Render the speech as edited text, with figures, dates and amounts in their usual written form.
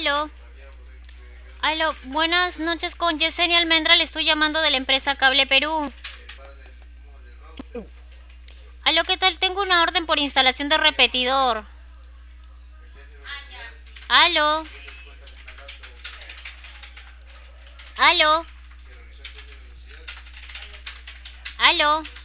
Aló, aló, buenas noches con Yesenia Almendra, le estoy llamando de la empresa Cable Perú. Aló, ¿qué tal? Tengo una orden por instalación de repetidor. Aló, aló, aló.